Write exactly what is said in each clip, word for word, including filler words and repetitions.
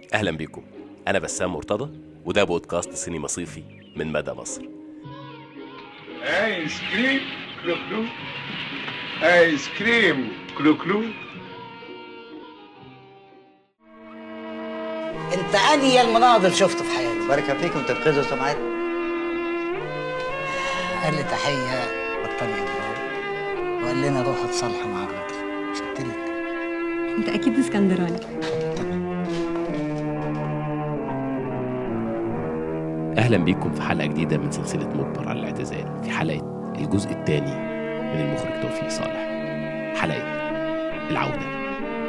أهلا بكم. أنا بسام مرتضى وده بودكاست سينما صيفي من مدى مصر. آيس كريم كلو كلو، آيس كريم كلو كلو. انت انهي المناظر شفته في حياتي. بركة فيكم تنقذوا سمعت. قال لي تحية بطل يضرب وقال لنا روح اتصالح مع الراجل. مش قلت لك انت اكيد اسكندراني. أهلا بكم في حلقة جديدة من سلسلة مجبر على الاعتزال، في حلقة الجزء الثاني من المخرج توفيق صالح، حلقة العودة.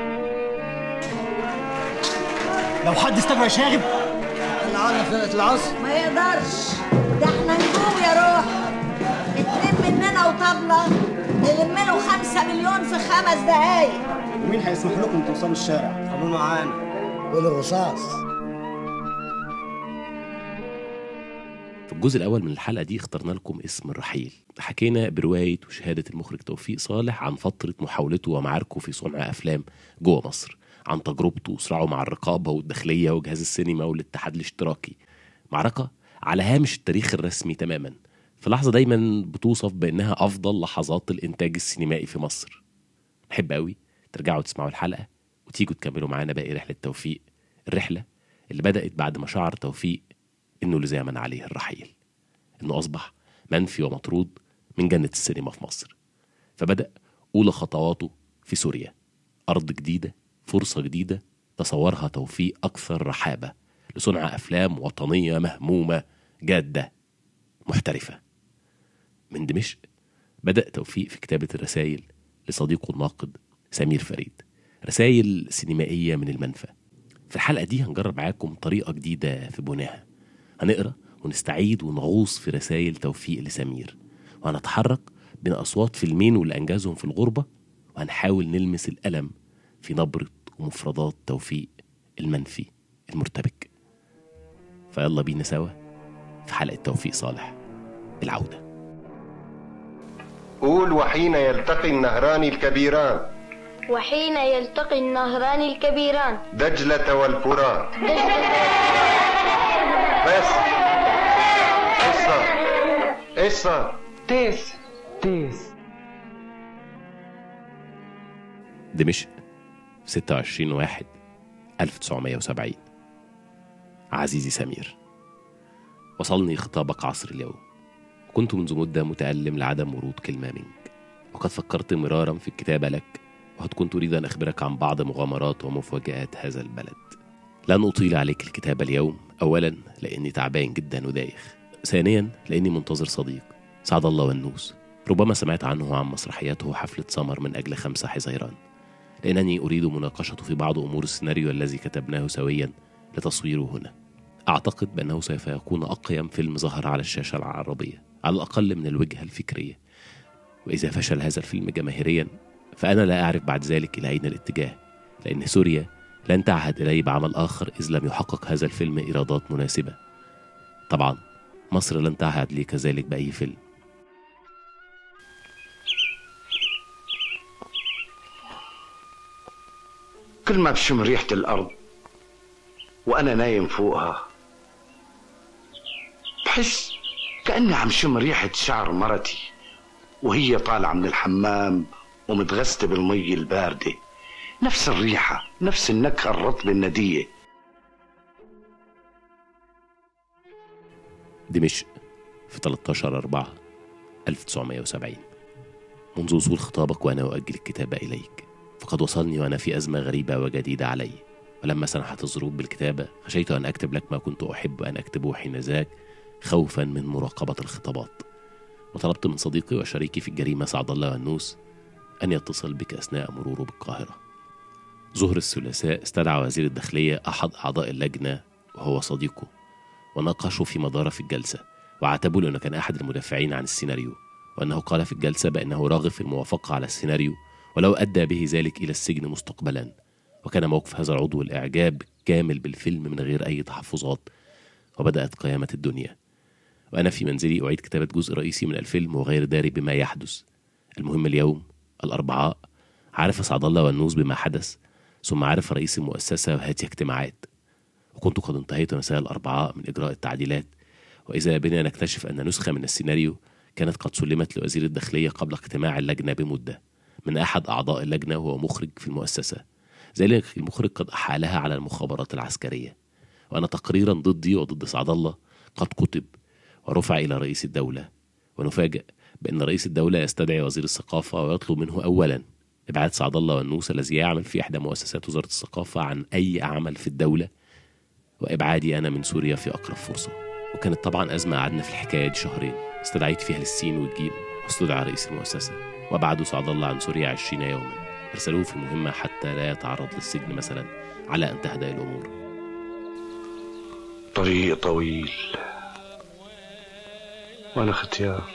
لو حد استمع شاغب العالم فرقة العصر ما يقدرش، ده احنا نجوم يا روح. اتنين مننا وطبلة نلم له خمسة مليون في خمس دقايق. ومين هيسمح لكم توصلوا الشارع؟ خلونا معانا. والرصاص. في الجزء الأول من الحلقة دي اخترنا لكم اسم الرحيل. حكينا برواية وشهادة المخرج توفيق صالح عن فترة محاولته ومعاركه في صنع أفلام جوه مصر، عن تجربته وصراعه مع الرقابة والداخلية وجهاز السينما والاتحاد الاشتراكي، معركة على هامش التاريخ الرسمي تماما، في لحظة دايما بتوصف بأنها أفضل لحظات الإنتاج السينمائي في مصر. نحب قوي ترجعوا تسمعوا الحلقة وتيجوا تكملوا معانا باقي رحلة توفيق، الرحلة اللي بدأت بعد ما شعر توفيق إنه لزاما عليه الرحيل، إنه أصبح منفي ومطرود من جنة السينما في مصر. فبدأ أولى خطواته في سوريا، أرض جديدة، فرصة جديدة تصورها توفيق أكثر رحابة لصنع أفلام وطنية مهمومة جادة محترفة. من دمشق بدأ توفيق في كتابة الرسائل لصديقه الناقد سمير فريد، رسائل سينمائية من المنفى. في الحلقة دي هنجرب معاكم طريقة جديدة في بناها، هنقرأ ونستعيد ونغوص في رسائل توفيق لسمير، وهنتحرك بين أصوات فيلمين واللي أنجزهم في الغربة، وهنحاول نلمس الألم في نبرة ومفردات توفيق المنفي المرتبك. فيلا بينا سوا في حلقة توفيق صالح العودة. قول وحين يلتقي النهران الكبيران، وحين يلتقي النهران الكبيران دجلة والفرات. بس ايش صار؟ ايش صار؟ تيس تيس دمشق ستة وعشرين واحد ألف وتسعمائة وسبعين. عزيزي سمير، وصلني خطابك عصر اليوم، كنت منذ مدة متألم لعدم ورود كلمة منك، وقد فكرت مرارا في الكتابة لك، وقد كنت أريد أن أخبرك عن بعض مغامرات ومفاجآت هذا البلد. لن أطيل عليك الكتابة اليوم، أولا لأني تعبان جدا ودايخ، ثانيا لأني منتظر صديق سعد الله والنوس، ربما سمعت عنه عن مسرحياته حفلة سمر من أجل خمسة حزيران، لأنني أريد مناقشته في بعض أمور السيناريو الذي كتبناه سويا لتصويره هنا. أعتقد بأنه سوف يكون أقيم فيلم ظهر على الشاشة العربية على الأقل من الوجهة الفكرية، وإذا فشل هذا الفيلم جماهيريا فأنا لا أعرف بعد ذلك إلى أين الاتجاه، لأن سوريا لن تعهد إلي بعمل آخر إذ لم يحقق هذا الفيلم إيرادات مناسبة. طبعا مصر لن تعهد لي كذلك بأي فيلم. كل ما بشم ريحة الأرض وأنا نايم فوقها بحس كأني عم شم ريحة شعر مرتي وهي طالعة من الحمام ومتغسلة بالمي الباردة، نفس الريحة، نفس النكهة الرطبة الندية. دمشق في ثلاثة عشر أربعة ألف وتسعمائة وسبعين. منذ وصول خطابك وأنا أؤجل الكتابة إليك، فقد وصلني وأنا في أزمة غريبة وجديدة علي، ولما سنحت الظروف بالكتابة خشيت أن أكتب لك ما كنت أحب أن أكتبه حينذاك خوفا من مراقبة الخطابات، وطلبت من صديقي وشريكي في الجريمة سعد الله والنوس أن يتصل بك أثناء مروره بالقاهرة. ظهر الثلاثاء استدعى وزير الداخلية أحد أعضاء اللجنة وهو صديقه، وناقشوا في مدار في الجلسة، وعاتبوا لأنه كان أحد المدافعين عن السيناريو، وأنه قال في الجلسة بأنه راغب في الموافقة على السيناريو ولو أدى به ذلك إلى السجن مستقبلا. وكان موقف هذا العضو الإعجاب كامل بالفيلم من غير أي تحفظات، وبدأت قيامة الدنيا، وأنا في منزلي أعيد كتابة جزء رئيسي من الفيلم وغير داري بما يحدث. المهم اليوم الأربعاء عرف سعد الله والنوس بما حدث، ثم عرف رئيس المؤسسة وهاتي اجتماعات، وكنت قد انتهيت مساء الأربعاء من إجراء التعديلات، وإذا بنا نكتشف أن نسخة من السيناريو كانت قد سلمت لوزير الداخلية قبل اجتماع اللجنة بمدة من أحد أعضاء اللجنة وهو مخرج في المؤسسة. ذلك المخرج قد أحالها على المخابرات العسكرية، وأن تقريرا ضدي وضد سعد الله قد كتب ورفع إلى رئيس الدولة، ونفاجأ بأن رئيس الدولة يستدعي وزير الثقافة ويطلب منه أولا إبعاد سعد الله والنوس الذي يعمل في إحدى مؤسسات وزارة الثقافة عن أي عمل في الدولة، وإبعادي أنا من سوريا في أقرب فرصة. وكانت طبعا أزمة قعدنا في الحكاية دي شهرين، استدعيت فيها للسين والجيم، واستدعى رئيس المؤسسة وأبعدوا سعد الله عن سوريا عشرين يوما، أرسلوه في مهمة حتى لا يتعرض للسجن مثلا، على أن تهدأ الأمور. طريق طويل ولا ختيار.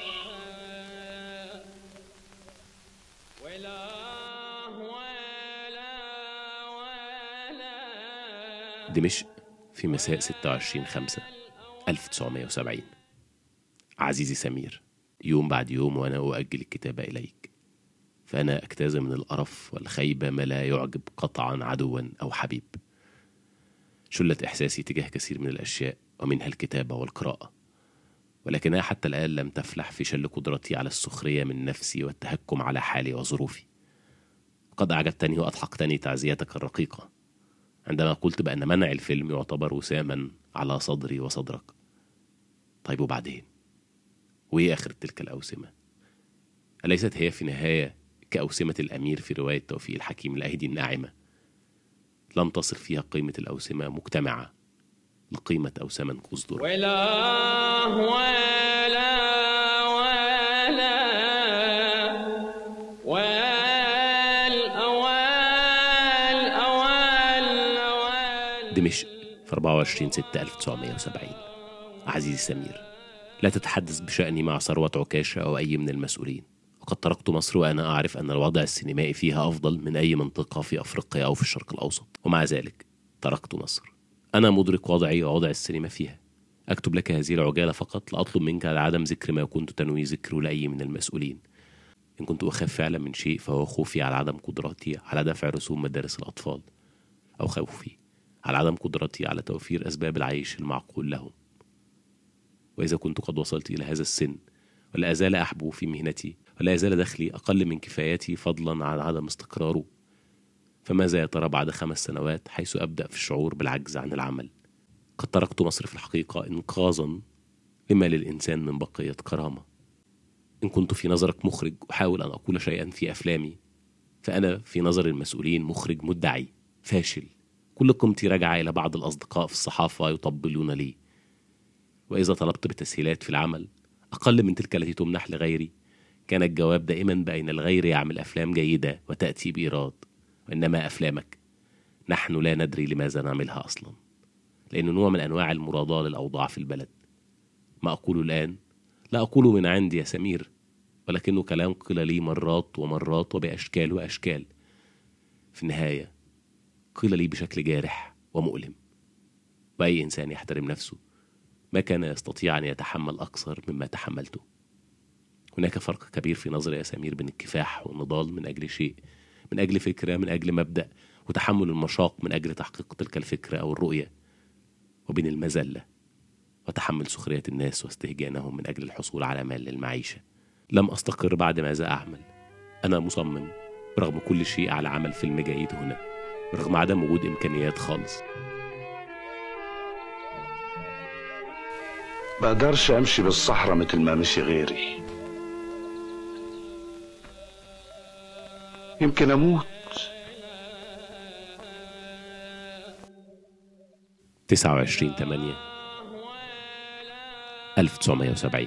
دمشق في مساء ستة وعشرين خمسة ألف وتسعمائة وسبعين. عزيزي سمير، يوم بعد يوم وأنا أؤجل الكتابة إليك، فأنا أجتاز من القرف والخيبة ما لا يعجب قطعا عدوا أو حبيب. شلت إحساسي تجاه كثير من الأشياء ومنها الكتابة والقراءة، ولكنها حتى الآن لم تفلح في شل قدرتي على السخرية من نفسي والتهكم على حالي وظروفي. قد أعجبتني وأضحكتني تعزيتك الرقيقة عندما قلت بأن منع الفيلم يعتبر وساما على صدري وصدرك. طيب وبعدين؟ وإيه آخر تلك الأوسمة؟ أليست هي في نهاية كأوسمة الأمير في رواية توفيق الحكيم الأيدي الناعمة؟ لم تصل فيها قيمة الأوسمة مجتمعة لقيمة أوسمة قصدر. ولا ولا ولا والأوال أوال أوال. دمشق في أربعة وعشرين ستة ألف وتسعمائة وسبعين. عزيزي سمير، لا تتحدث بشأني مع ثروة عكاشة أو أي من المسؤولين، وقد تركت مصر وأنا أعرف أن الوضع السينمائي فيها أفضل من أي منطقة في أفريقيا أو في الشرق الأوسط، ومع ذلك تركت مصر. أنا مدرك وضعي ووضع السينما فيها. أكتب لك هذه العجالة فقط لأطلب منك على عدم ذكر ما كنت تنوي ذكره لأي من المسؤولين. إن كنت أخاف فعلا من شيء فهو خوفي على عدم قدرتي على دفع رسوم مدارس الأطفال، أو خوفي على عدم قدرتي على توفير أسباب العيش المعقول لهم. وإذا كنت قد وصلت إلى هذا السن ولا أزال أحبو في مهنتي ولا يزال دخلي أقل من كفايتي فضلا عن عدم استقراره، فماذا يا ترى بعد خمس سنوات حيث أبدأ في الشعور بالعجز عن العمل؟ قد تركت مصر في الحقيقة إنقاذا لما للإنسان من بقية كرامة. إن كنت في نظرك مخرج أحاول أن أقول شيئا في أفلامي، فأنا في نظر المسؤولين مخرج مدعي فاشل. كل قيمتي راجعة إلى بعض الأصدقاء في الصحافة يطبلون لي، وإذا طلبت بتسهيلات في العمل أقل من تلك التي تمنح لغيري كان الجواب دائما بأن الغير يعمل أفلام جيدة وتأتي بإيراد، وإنما أفلامك نحن لا ندري لماذا نعملها أصلا، لأنه نوع من أنواع المراضاة للأوضاع في البلد. ما أقوله الآن لا أقوله من عندي يا سمير، ولكنه كلام قيل لي مرات ومرات وبأشكال وأشكال. في النهاية قيل لي بشكل جارح ومؤلم، وأي إنسان يحترم نفسه ما كان يستطيع أن يتحمل أكثر مما تحملته. هناك فرق كبير في نظري يا سمير بين الكفاح والنضال من أجل شيء، من أجل فكرة، من أجل مبدأ، وتحمل المشاق من أجل تحقيق تلك الفكرة أو الرؤية، وبين المذلة وتحمل سخرية الناس واستهجانهم من أجل الحصول على مال للمعيشة. لم أستقر بعد ماذا أعمل. أنا مصمم رغم كل شيء على عمل فيلم جيد هنا، رغم عدم وجود إمكانيات خالص. بقدرش أمشي بالصحراء مثل ما مشي غيري، يمكن أموت. تسعة وعشرين ثمانية ألف وتسعمائة وسبعين.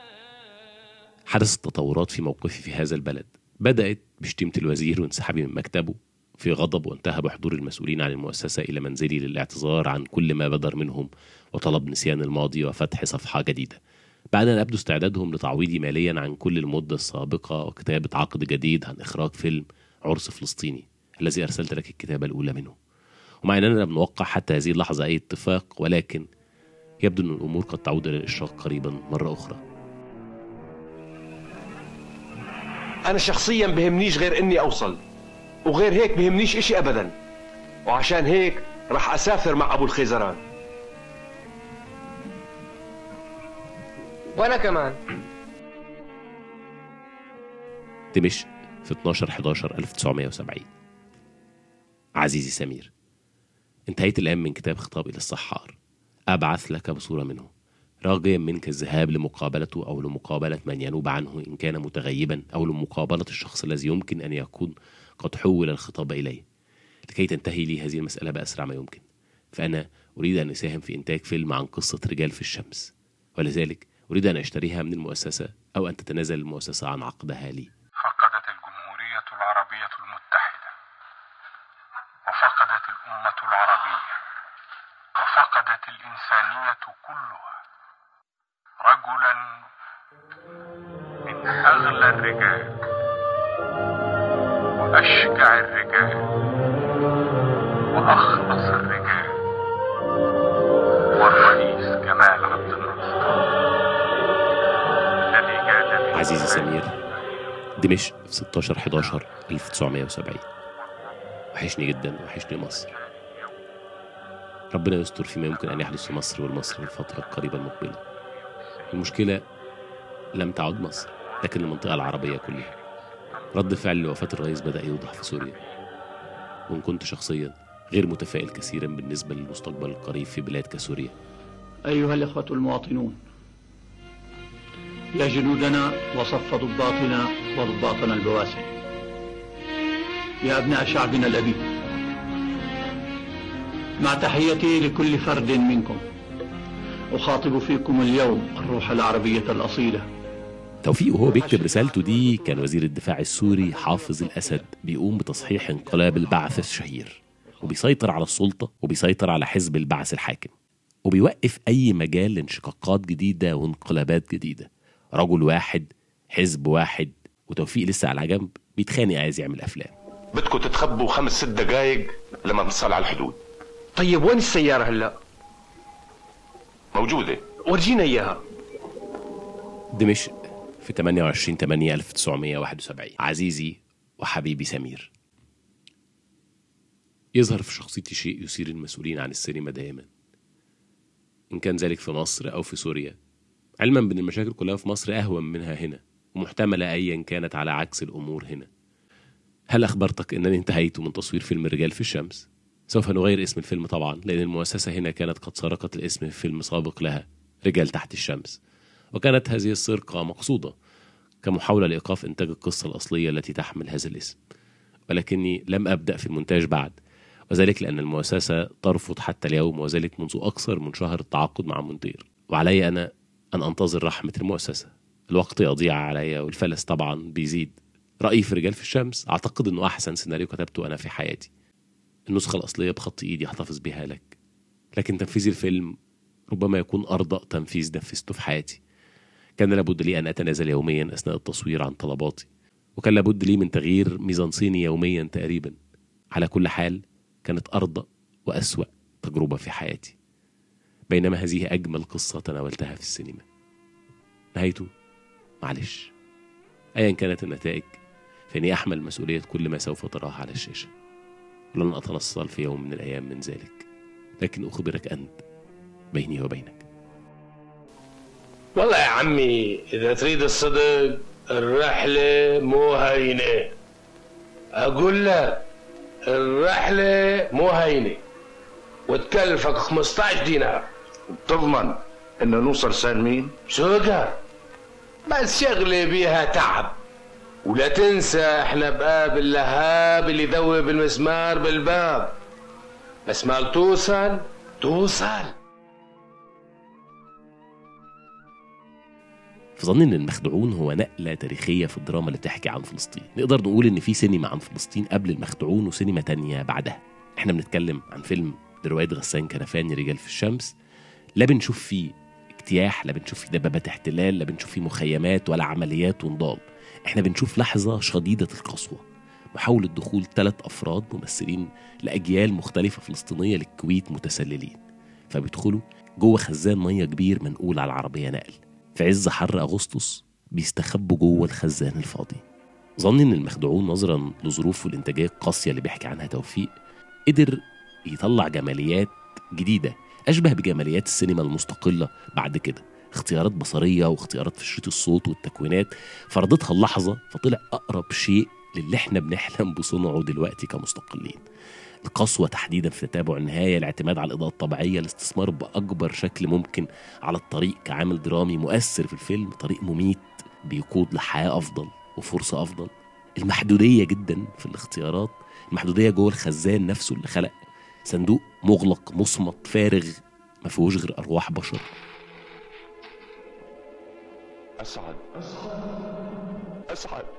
حدثت تطورات في موقفي في هذا البلد، بدأت بشتيمة الوزير وانسحابي من مكتبه في غضب، وانتهى بحضور المسؤولين عن المؤسسة إلى منزلي للاعتذار عن كل ما بدر منهم وطلب نسيان الماضي وفتح صفحة جديدة، بعد أن أبدو استعدادهم لتعويضي ماليا عن كل المدة السابقة وكتابة عقد جديد عن إخراج فيلم عرس فلسطيني الذي أرسلت لك الكتابة الأولى منه. ومع أننا لم نوقع حتى هذه اللحظة أي اتفاق، ولكن يبدو أن الأمور قد تعود إلى الإشراق قريبا مرة أخرى. أنا شخصيا بهمنيش غير إني أوصل، وغير هيك بهمنيش إشي أبدا، وعشان هيك راح أسافر مع أبو الخيزران. وأنا كمان. دمشق في اتناشر حداشر ألف وتسعمائة وسبعين. عزيزي سمير، انتهيت الآن من كتاب خطاب إلى السحار، أبعث لك بصورة منه، راجيا منك الذهاب لمقابلته أو لمقابلة من ينوب عنه إن كان متغيبا، أو لمقابلة الشخص الذي يمكن أن يكون قد حول الخطاب إليه، لكي تنتهي لي هذه المسألة بأسرع ما يمكن. فأنا أريد أن أساهم في إنتاج فيلم عن قصة رجال في الشمس، ولذلك أريد أن أشتريها من المؤسسة أو أن تتنازل المؤسسة عن عقدها لي. فقدت الجمهورية العربية المتحدة، وفقدت الأمة العربية، وفقدت الإنسانية كلها رجلا من أغلى الرجال وأشجع الرجال وأخلص الرجال، والرئيس جمال عبد الناصر الذي جاد. عزيزي سمير، دمشق في ستاشر حداشر ألف وتسعمائة وسبعين. وحشني جدا، وحشني مصر. ربنا يستر فيما يمكن أن يحدث في مصر والمصر الفترة القريبة المقبلة. المشكلة لم تعد مصر، لكن المنطقة العربية كلها. رد فعل لوفاة الرئيس بدأ يوضح في سوريا، وإن كنت شخصيا غير متفائل كثيرا بالنسبة للمستقبل القريب في بلاد كسوريا. أيها الإخوة المواطنون، يا جنودنا وصف ضباطنا وضباطنا البواسل، يا أبناء شعبنا الأبي، مع تحيتي لكل فرد منكم، أخاطب فيكم اليوم الروح العربية الأصيلة. توفيق وهو بيكتب رسالته دي كان وزير الدفاع السوري حافظ الأسد بيقوم بتصحيح انقلاب البعث الشهير، وبيسيطر على السلطة، وبيسيطر على حزب البعث الحاكم، وبيوقف أي مجال لانشقاقات جديدة وانقلابات جديدة. رجل واحد، حزب واحد، وتوفيق لسه على جنب بيتخانق عايز يعمل أفلام. بدكم تتخبوا خمس ست دقايق لما نصل على الحدود. طيب وين السيارة هلا؟ موجودة، ورجينا إياها. دمشق في ثمانية وعشرين ثمانية ألف وتسعمائة وواحد وسبعين. عزيزي وحبيبي سمير، يظهر في شخصيتي شيء يثير المسؤولين عن السينما دائما، إن كان ذلك في مصر أو في سوريا، علما بأن المشاكل كلها في مصر أهون منها هنا، ومحتملة أيا كانت على عكس الأمور هنا. هل أخبرتك أنني انتهيت من تصوير فيلم رجال في الشمس؟ سوف نغير اسم الفيلم طبعا، لأن المؤسسة هنا كانت قد سرقت الاسم في فيلم سابق لها، رجال تحت الشمس، وكانت هذه السرقة مقصودة كمحاولة لإيقاف إنتاج القصة الأصلية التي تحمل هذا الاسم، ولكني لم أبدأ في المونتاج بعد، وذلك لأن المؤسسة ترفض حتى اليوم، وذلك منذ أكثر من شهر التعاقد مع مونتير، وعلي أنا أن أنتظر رحمة المؤسسة. الوقت يضيع علي والفلس طبعا بيزيد. رأيي في رجال في الشمس أعتقد أنه أحسن سيناريو كتبته أنا في حياتي. النسخة الأصلية بخط إيدي أحتفظ بها لك، لكن تنفيذ الفيلم ربما يكون أرضى تنفيذ نفذته في حياتي. كان لابد لي أن أتنازل يوميا أثناء التصوير عن طلباتي، وكان لابد لي من تغيير ميزانسيني يوميا تقريبا. على كل حال كانت أرضى وأسوأ تجربة في حياتي، بينما هذه أجمل قصة تناولتها في السينما. نهايته معلش، أيا كانت النتائج فإني أحمل مسؤولية كل ما سوف تراه على الشاشة، ولن أتنصل في يوم من الأيام من ذلك، لكن أخبرك أنت بيني وبينك. والله يا عمي إذا تريد الصدق الرحلة مو هينة، أقول لك الرحلة مو هينة، وتكلفك خمسة عشر دينار. تضمن إنه نوصل سالمين؟ شوكة بس شغلة بيها تعب، ولا تنسى احنا بقاب اللهاب اللي يذوب المسمار بالباب، بس ما توصل توصل. في ظني ان المخدوعون هو نقلة تاريخية في الدراما اللي بتحكي عن فلسطين. نقدر نقول ان في سينما عن فلسطين قبل المخدوعون وسينما تانية بعدها. احنا بنتكلم عن فيلم برواية غسان كنفاني رجال في الشمس، لا بنشوف فيه اجتياح، لا بنشوف فيه دبابات احتلال، لا بنشوف فيه مخيمات ولا عمليات ونضال. احنا بنشوف لحظة شديدة القسوة، محاولة دخول ثلاث أفراد ممثلين لأجيال مختلفة فلسطينية للكويت متسللين، فبيدخلوا جوه خزان مية كبير منقول على العربية نقل في عز حر أغسطس، بيستخبوا جوه الخزان الفاضي. ظني إن المخدوعون نظرا لظروفه الإنتاجية القاسية اللي بيحكي عنها توفيق قدر يطلع جماليات جديدة أشبه بجماليات السينما المستقلة بعد كده، اختيارات بصرية واختيارات في شريط الصوت والتكوينات فرضتها اللحظة، فطلع أقرب شيء للي احنا بنحلم بصنعه دلوقتي كمستقلين. القسوة تحديدا في تتابع النهاية، الاعتماد على الإضاءة الطبيعية، الاستثمار بأكبر شكل ممكن على الطريق كعامل درامي مؤثر في الفيلم، طريق مميت بيقود لحياة أفضل وفرصة أفضل. المحدودية جدا في الاختيارات، المحدودية جوه الخزان نفسه اللي خلق صندوق مغلق مصمت فارغ ما فيهوش غير أرواح بشر. أسعد أسعد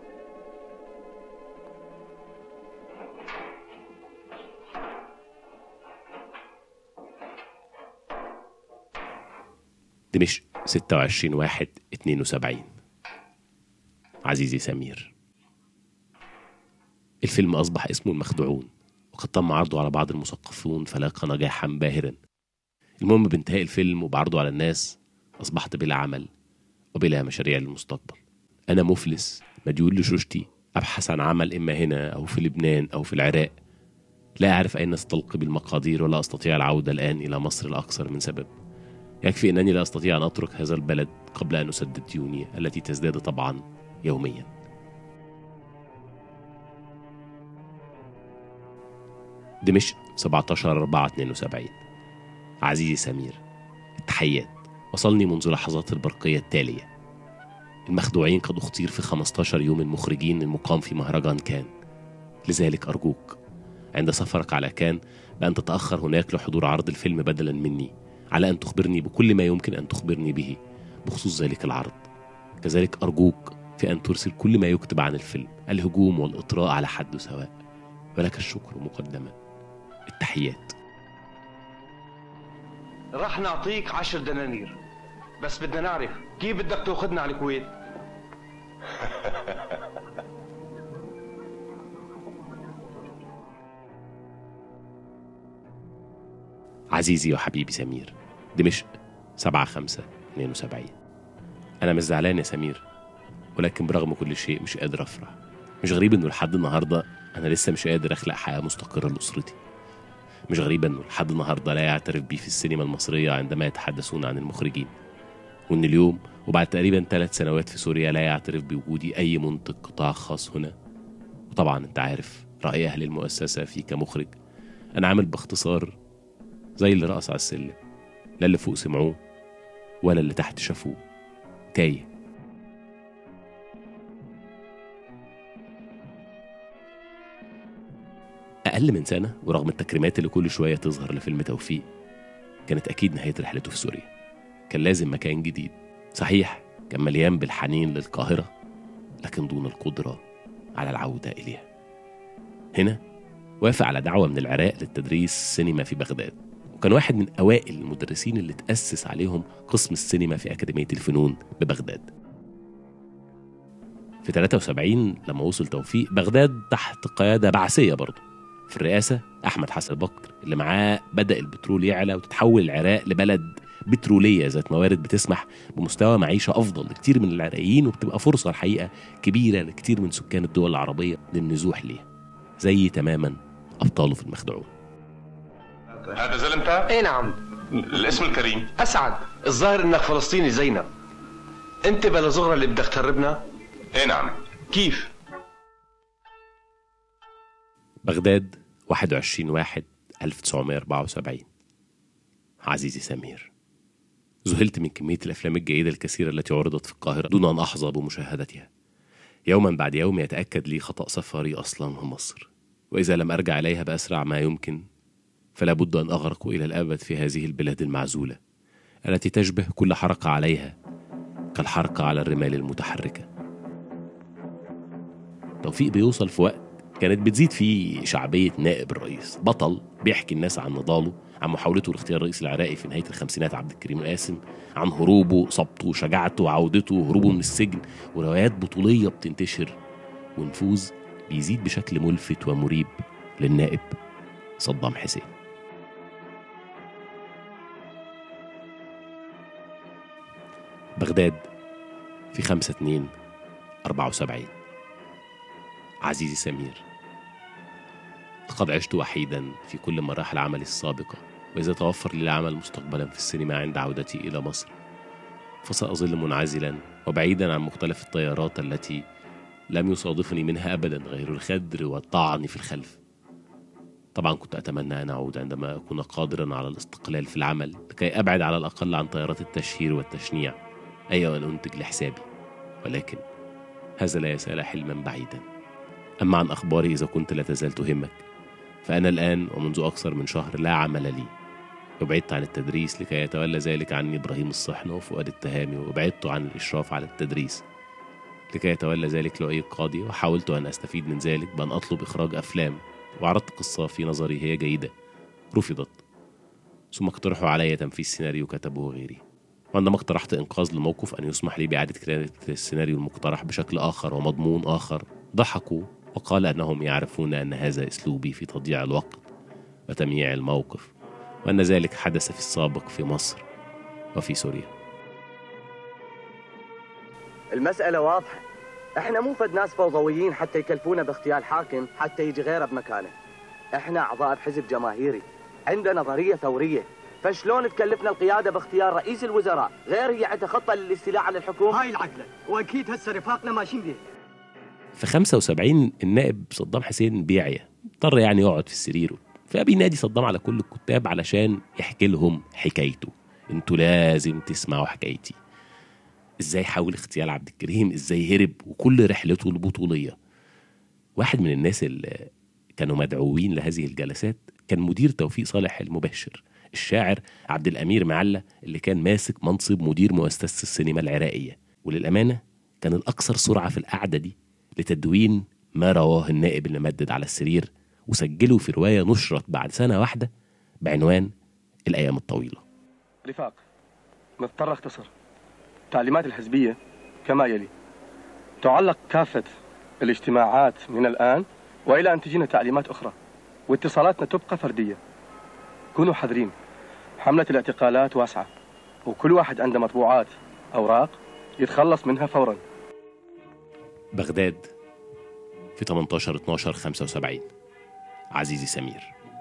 دمشق ستة وعشرين واحد اتنين وسبعين. عزيزي سمير، الفيلم أصبح اسمه المخدوعون، وقد تم عرضه على بعض المثقفون فلاقى نجاحا باهرا. المهم بانتهاء الفيلم وبعرضه على الناس أصبحت بلا عمل وبلا مشاريع للمستقبل. أنا مفلس مديون لشوشتي، أبحث عن عمل إما هنا أو في لبنان أو في العراق، لا أعرف أين أستلقي بالمقادير ولا أستطيع العودة الآن إلى مصر لأكثر من سبب. يكفي أنني لا أستطيع أن أترك هذا البلد قبل أن أسدد ديوني التي تزداد طبعا يوميا. دمشق سبعة عشر أربعة اتنين وسبعين. عزيزي سمير، التحيات. وصلني منذ لحظات البرقية التالية: المخدوعين قد اختير في خمسة عشر يوم المخرجين المقام في مهرجان كان، لذلك أرجوك عند سفرك على كان بأن تتأخر هناك لحضور عرض الفيلم بدلا مني، على أن تخبرني بكل ما يمكن أن تخبرني به بخصوص ذلك العرض. كذلك أرجوك في أن ترسل كل ما يكتب عن الفيلم، الهجوم والإطراء على حد سواء، ولك الشكر مقدما. التحيات. راح نعطيك عشر دنانير، بس بدنا نعرف كيف بدك تاخذنا على الكويت. عزيزي وحبيبي سمير، دمشق سبعة خمسة اتنين وسبعين. أنا مش زعلان يا سمير، ولكن برغم كل شيء مش قادر أفرح. مش غريب إنه لحد النهاردة أنا لسه مش قادر أخلق حياة مستقرة لأسرتي. مش غريب إنه لحد النهاردة لا يعترف بي في السينما المصرية عندما يتحدثون عن المخرجين، وإن اليوم وبعد تقريبا ثلاث سنوات في سوريا لا يعترف بوجودي أي منتج قطاع خاص هنا. وطبعا أنت عارف رأي أهل المؤسسة في كمخرج. أنا عامل باختصار زي اللي رقص على السلم، لا اللي فوق سمعوه ولا اللي تحت شافوه، تايه. أقل من سنة ورغم التكريمات اللي كل شوية تظهر لفيلم توفيق، كانت أكيد نهاية رحلته في سوريا. كان لازم مكان جديد، صحيح كان مليان بالحنين للقاهرة، لكن دون القدرة على العودة إليها. هنا وافق على دعوة من العراق للتدريس السينما في بغداد، وكان واحد من أوائل المدرسين اللي تأسس عليهم قسم السينما في أكاديمية الفنون ببغداد. في ثلاثة وسبعين لما وصل توفيق بغداد تحت قيادة بعثية برضه، في الرئاسة أحمد حسن بكر اللي معاه بدأ البترول يعلى وتتحول العراق لبلد بترولية ذات موارد بتسمح بمستوى معيشة أفضل لكتير من العراقيين، وبتبقى فرصة الحقيقة كبيرة لكتير من سكان الدول العربية للنزوح ليها، زي تماما أبطاله في المخدوعون. هذا زلمتك؟ اي نعم. الاسم الكريم؟ أسعد. الظاهر إنك فلسطيني زينا. أنت بلا زغرة اللي بدك تهربنا؟ اي نعم. كيف؟ بغداد واحد وعشرين واحد ألف وتسعمائة وأربعة وسبعين. عزيزي سمير، ذهلت من كمية الأفلام الجيدة الكثيرة التي عرضت في القاهرة دون أن أحظى بمشاهدتها. يوما بعد يوم يتأكد لي خطأ سفري أصلا في مصر، وإذا لم أرجع إليها بأسرع ما يمكن فلا بد أن أغرق إلى الأبد في هذه البلاد المعزولة التي تشبه كل حركة عليها كالحركة على الرمال المتحركة. توفيق بيوصل في وقت كانت بتزيد فيه شعبية نائب الرئيس، بطل بيحكي الناس عن نضاله، عن محاولته لاختيار الرئيس العراقي في نهاية الخمسينات عبد الكريم قاسم، عن هروبه، صبته، شجاعته، عودته، هروبه من السجن، وروايات بطولية بتنتشر، ونفوذ بيزيد بشكل ملفت ومريب للنائب صدام حسين. بغداد في خمسة اتنين أربعة وسبعين. عزيزي سمير، لقد عشت وحيدا في كل مراحل عملي السابقة، وإذا توفر لي العمل مستقبلا في السينما عند عودتي إلى مصر فسأظل منعزلا وبعيدا عن مختلف التيارات التي لم يصادفني منها أبدا غير الخدر والطعن في الخلف. طبعا كنت أتمنى أن أعود عندما أكون قادرا على الاستقلال في العمل لكي أبعد على الأقل عن تيارات التشهير والتشنيع، أي أن أنتج لحسابي، ولكن هذا لا يزال حلما بعيدا. أما عن أخباري إذا كنت لا تزال تهمك، فأنا الآن ومنذ أكثر من شهر لا عمل لي، وبعدت عن التدريس لكي يتولى ذلك عني إبراهيم الصحنة وفؤاد التهامي، وبعدت عن الإشراف على التدريس لكي يتولى ذلك لؤي القاضي، وحاولت أن أستفيد من ذلك بأن أطلب إخراج أفلام، وعرضت قصة في نظري هي جيدة رفضت، ثم اقترحوا علي تنفيذ سيناريو كتبه غيري. وعندما اقترحت إنقاذ الموقف أن يسمح لي بإعادة كتابة السيناريو المقترح بشكل آخر ومضمون آخر، ضحكوا وقال أنهم يعرفون أن هذا أسلوبي في تضييع الوقت وتمييع الموقف، وأن ذلك حدث في السابق في مصر وفي سوريا. المسألة واضحة، احنا مو فد ناس فوضويين حتى يكلفونا باغتيال حاكم حتى يجي غيره بمكانه. احنا أعضاء بحزب جماهيري، عندنا نظرية ثورية، فشلون تكلفنا القيادة باختيار رئيس الوزراء غير يتخطى للاستيلاء على الحكومة؟ هاي العقلة، وأكيد هسه رفاقنا ماشيين بيه. في خمسة وسبعين النائب صدام حسين بيعيا اضطر يعني يقعد في السرير، فبينادي صدام على كل الكتاب علشان يحكي لهم حكايته. انتوا لازم تسمعوا حكايتي، ازاي حاول اغتيال عبد الكريم، ازاي هرب، وكل رحلته البطولية. واحد من الناس اللي كانوا مدعوين لهذه الجلسات كان مدير توفيق صالح المبشر، الشاعر عبد الأمير معلة، اللي كان ماسك منصب مدير مؤسسة السينما العراقية، وللأمانة كان الأكثر سرعة في القعدة دي لتدوين ما رواه النائب اللي مدد على السرير وسجله في رواية نشرت بعد سنة واحدة بعنوان الأيام الطويلة. رفاق، مضطر اختصر. تعليمات الحزبية كما يلي: تعلق كافة الاجتماعات من الآن وإلى أن تجينا تعليمات أخرى، واتصالاتنا تبقى فردية. كونوا حذرين، حملة الاعتقالات واسعة، وكل واحد عنده مطبوعات أوراق يتخلص منها فورا. بغداد في ثمانية عشر اثناشر خمسة وسبعين. عزيزي سمير،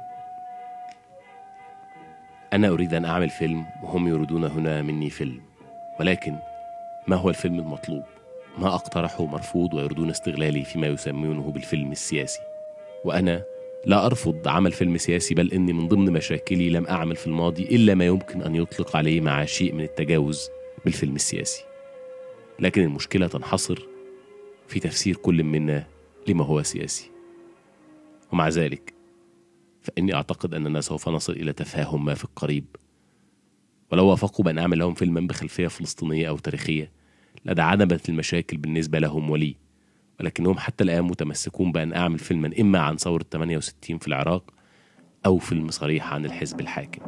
أنا أريد أن أعمل فيلم وهم يريدون هنا مني فيلم، ولكن ما هو الفيلم المطلوب؟ ما أقترحه مرفوض ويريدون استغلالي فيما يسمونه بالفيلم السياسي، وأنا لا أرفض عمل فيلم سياسي، بل إني من ضمن مشاكلي لم أعمل في الماضي إلا ما يمكن أن يطلق عليه مع شيء من التجاوز بالفيلم السياسي. لكن المشكلة تنحصر في تفسير كل منا لما هو سياسي، ومع ذلك فإني أعتقد أننا سوف نصل إلى تفاهم ما في القريب. ولو وافقوا بأن أعمل لهم فيلما بخلفية فلسطينية أو تاريخية لدعمت المشاكل بالنسبة لهم ولي، ولكنهم حتى الآن متمسكون بأن أعمل فيلما إما عن ثورة ثمانية وستين في العراق أو فيلم صريح عن الحزب الحاكم.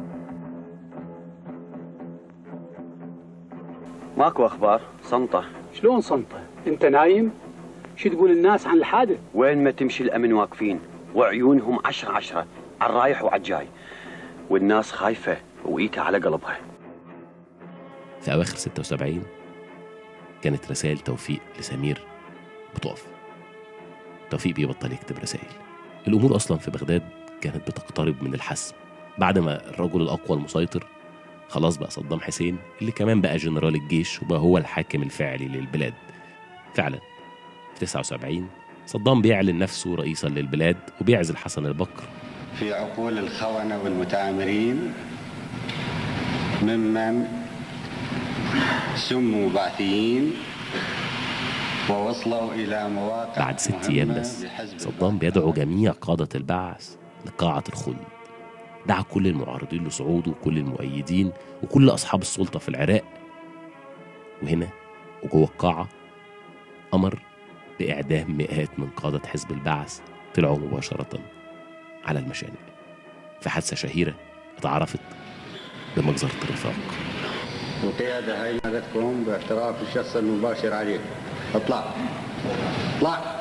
ماكو أخبار، صنطة. شلون صنطة؟ أنت نايم؟ شو تقول الناس عن الحادث؟ وين ما تمشي الأمن واقفين وعيونهم عشرة عشرة على الرايح وعلى الجاي، والناس خايفة وإيتها على قلبها. في أواخر ستة وسبعين كانت رسائل توفيق لسمير بتقف. توفيق بيبطل يكتب رسائل. الأمور أصلا في بغداد كانت بتقترب من الحسم، بعد ما الرجل الأقوى المسيطر خلاص بقى صدام حسين، اللي كمان بقى جنرال الجيش وبقى هو الحاكم الفعلي للبلاد. فعلا في تسعة وسبعين صدام بيعلن نفسه رئيسا للبلاد وبيعزل حسن البكر في عقول الخونة والمتآمرين ممن سموا بعثيين ووصلوا إلى مواقع. بعد ست أيام بس صدام بيدعو جميع قادة البعث لقاعة الخلد، دعا كل المعارضين لصعوده وكل المؤيدين وكل أصحاب السلطة في العراق، وهنا وجوه القاعة أمر بإعدام مئات من قادة حزب البعث طلعوا مباشرة على المشانق في حادثة شهيرة اتعرفت بمجزرة الرفاق. القيادة هاي ماذا تقوم باعتراف الشخص المباشر عليك. اطلع اطلع.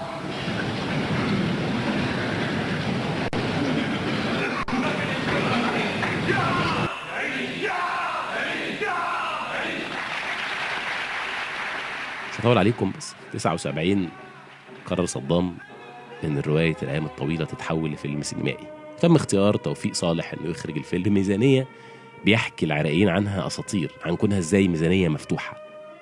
مش هطول عليكم، بس تسعة وسبعين قرر صدام إن رواية الأيام الطويلة تتحول لفيلم سينمائي. تم اختيار توفيق صالح إنه يخرج الفيلم بميزانية بيحكي العراقيين عنها أساطير عن كونها إزاي ميزانية مفتوحة.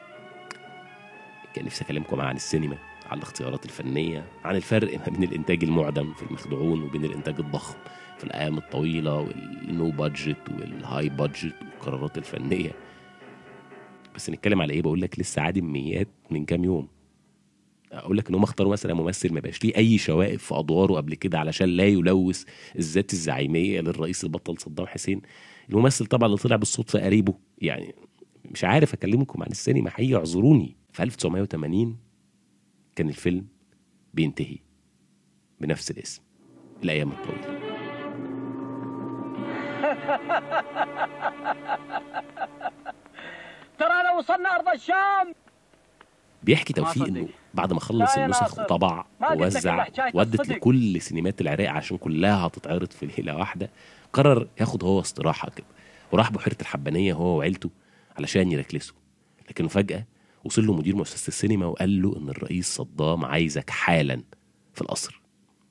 كان نفسي أكلمكم عن السينما، عن الاختيارات الفنية، عن الفرق ما بين الإنتاج المعدم في المخدوعون وبين الإنتاج الضخم في الأيام الطويلة والنو بادجت والهاي بادجت والقرارات الفنية. بس نتكلم على إيه؟ بقول لك لسه عادي ميات من كام يوم. أقول لك إنهم اختاروا مثلا ممثل ما بقاش ليه أي شوائب في أدواره قبل كده علشان لا يلوث الذات الزعيمية للرئيس البطل صدام حسين. الممثل طبعا اللي طلع بالصدفة قريبه. يعني مش عارف أكلمكم عن السينما، حقيقي اعذروني. في ألف وتسعمائة وثمانين كان الفيلم بينتهي بنفس الاسم، الأيام الطويلة. ترانا وصلنا أرض الشام. بيحكي توفيق إنه بعد ما خلص النسخ وطبع ووزع ودت لكل سينمات العراق عشان كلها هتتعرض في ليلة واحدة، قرر ياخد هو استراحة كده وراح بحيرة الحبانية هو وعيلته علشان يركلسوا. لكن فجأة وصل له مدير مؤسسة السينما وقال له إن الرئيس صدام عايزك حالا في القصر.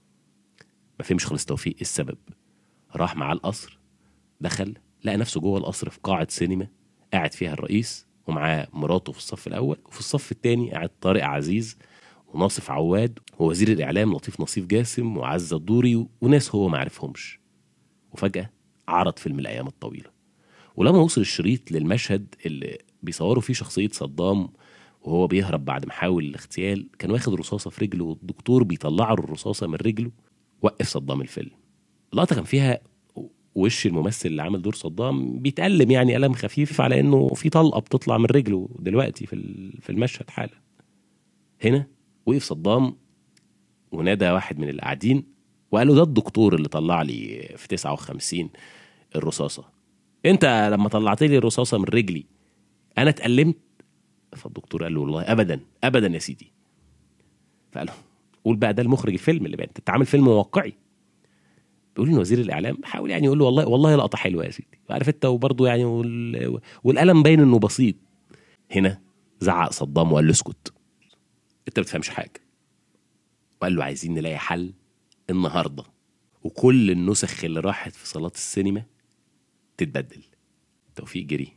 ما فهمش خالص توفيق إيه السبب. راح معاه القصر، دخل لقى نفسه جوه القصر في قاعة سينما قاعد فيها الرئيس ومعاه مراته في الصف الأول، وفي الصف الثاني قاعد طارق عزيز وناصف عواد ووزير الإعلام لطيف نصيف جاسم وعزة الدوري وناس هو ما عرفهمش. وفجأة عرض فيلم الأيام الطويلة. ولما وصل الشريط للمشهد اللي بيصوروا فيه شخصية صدام وهو بيهرب بعد محاول الاغتيال، كان واخد رصاصة في رجله والدكتور بيطلع له الرصاصة من رجله، وقف صدام الفيلم. اللقطة كان فيها وش الممثل اللي عامل دور صدام بيتألم، يعني ألم خفيف على إنه في طلقة بتطلع من رجله دلوقتي في في المشهد حالا. هنا وقف صدام ونادى واحد من اللي قاعدين وقال له ده الدكتور اللي طلع لي في تسعة وخمسين الرصاصة. أنت لما طلعت لي الرصاصة من رجلي أنا اتألمت؟ فالدكتور قال له والله أبدا أبدا يا سيدي. فقال له قول بقى ده المخرج الفيلم اللي بقى أنت عامل فيلم واقعي. بيقول إن وزير الإعلام حاول يعني يقول له والله والله لقطة حلوة يا سيدي، عارف أنت، وبرضه يعني وال... والألم باين إنه بسيط. هنا زعق صدام وقال له اسكت، أنت ما بتفهمش حاجة. وقال له عايزين نلاقي حل النهاردة، وكل النسخ اللي راحت في صالات السينما تتبدل. توفيق جري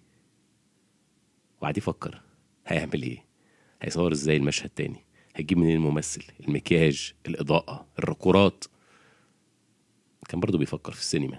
وقعد يفكر هيعمل ايه، هيصور ازاي المشهد تاني، هيجيب منين الممثل، المكياج، الإضاءة، الركورات. كان برضو بيفكر في السينما،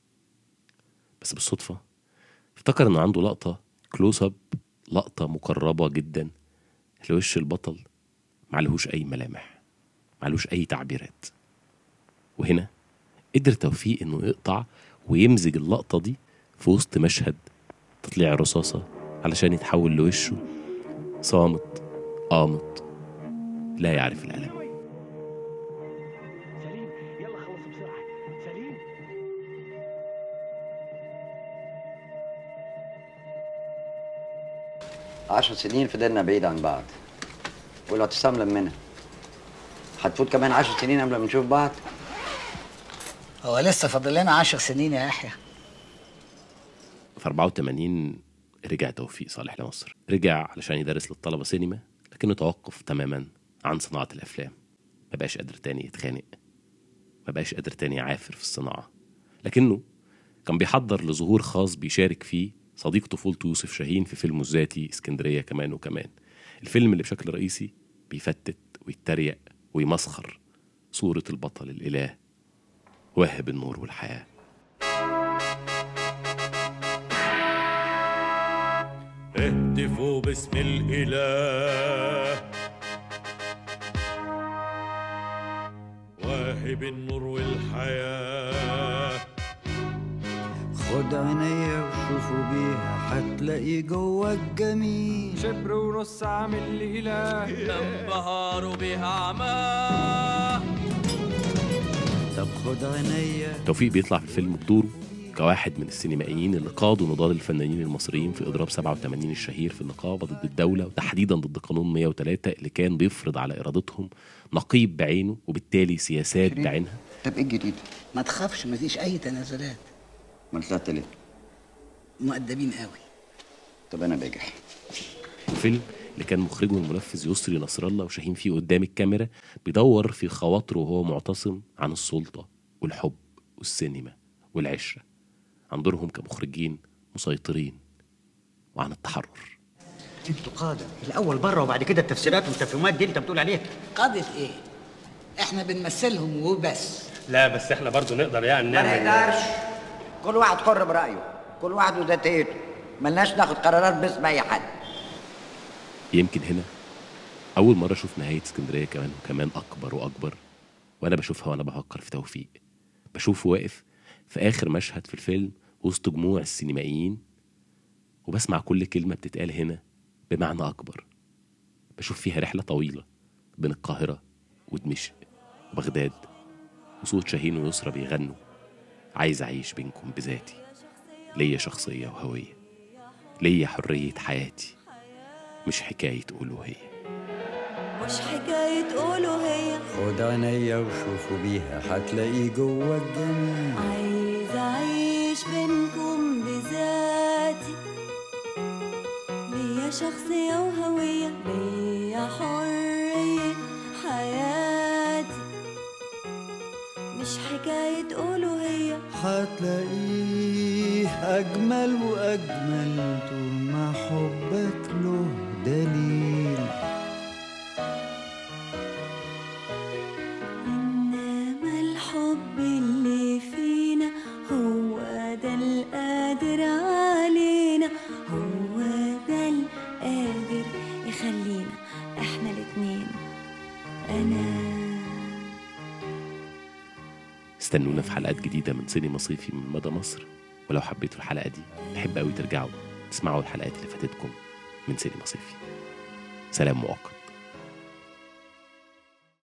بس بالصدفة افتكر انه عنده لقطة كلوز اب، لقطة مقربة جدا لوش البطل معلهوش اي ملامح، معلهوش اي تعبيرات. وهنا قدر توفيق انه يقطع ويمزج اللقطة دي في وسط مشهد تطلع الرصاصة علشان يتحول لوشه صامت قامت لا يعرف الألم. سليم يلا خلص بسرعة. سليم عشر سنين فضلنا بعيد عن بعض والاعتصام لمنا. هتفوت كمان عشر سنين قبل ما نشوف بعض. هو لسه فاضل لنا عشر سنين يا يحيى. في أربعة وثمانين رجع توفيق صالح لمصر. رجع علشان يدرس للطلبة سينما، لكنه توقف تماما عن صناعة الأفلام. ما بقاش قادر تاني يتخانق، ما بقاش قادر تاني يعافر في الصناعة. لكنه كان بيحضر لظهور خاص بيشارك فيه صديق طفولته يوسف شاهين في فيلمه الذاتي اسكندرية كمان وكمان، الفيلم اللي بشكل رئيسي بيفتت ويتريق ويمسخر صورة البطل الإله واهب النور والحياة. اهتفوا باسم الإله واهب النور والحياة. خد عينيا وشوفوا بيها حتلاقي جواك جميل، شبر ونص عامل لإله انبهروا بيها عماه. طب خد عينيا. توفيق بيطلع في الفيلم بدوره كواحد من السينمائيين اللي قادوا نضال الفنانين المصريين في إضراب سبعة وثمانين الشهير في النقابة ضد الدولة، وتحديدا ضد قانون مية وثلاثة اللي كان بيفرض على إرادتهم نقيب بعينه وبالتالي سياسات بعينها. طب ايه الجديد؟ ما تخافش، مفيش أي تنازلات. ما طلعت ليه؟ مؤدبين قوي. طب أنا بجح. الفيلم اللي كان مخرجه المنفذ يسري نصر الله وشاهين فيه قدام الكاميرا بيدور في خواطره وهو معتصم عن السلطة والحب والسينما والعشرة، عن دورهم كمخرجين مسيطرين، وعن التحرر. انتوا قادة الأول بره وبعد كده التفسيرات والتفهيمات دي انت بتقول عليها. قادة ايه؟ احنا بنمثلهم وبس. لا بس احنا برضو نقدر يعني ما نعمل. نقدرش، كل واحد حر برأيه، كل واحد وذاتيته، ملناش ناخد قرارات باسم أي حد. يمكن هنا أول مرة أشوف نهاية اسكندرية كمان وكمان أكبر وأكبر، وأنا بشوفها وأنا بفكر في توفيق. بشوفه واقف في آخر مشهد في الفيلم وسط جموع السينمائيين، وبسمع كل كلمة بتتقال هنا بمعنى أكبر. بشوف فيها رحلة طويلة بين القاهرة ودمشق وبغداد، وصوت شاهين ويسرى بيغنوا عايز أعيش بينكم بذاتي، ليا شخصية وهوية، ليا حرية حياتي، مش حكاية ألوهية. مش حكاية ألوهية. خد عينيا وشوفوا بيها هتلاقي جوا الجميل. عايز أعيش بينكم بذاتي، ليا شخصية وهوية، ليا حرية حياتي، مش حكاية ألوهية. هتلاقيه أجمل وأجمل طول ما حبك له دليل. إنما الحب اللي فينا هو ده القادر علينا، هو ده القادر يخلينا إحنا الاتنين أنا. استنونا في حلقات جديدة من سينما صيفي من مدى مصر، ولو حبيتوا الحلقة دي بحب قوي ترجعوا تسمعوا الحلقات اللي فاتتكم من سينما صيفي. سلام مؤقت.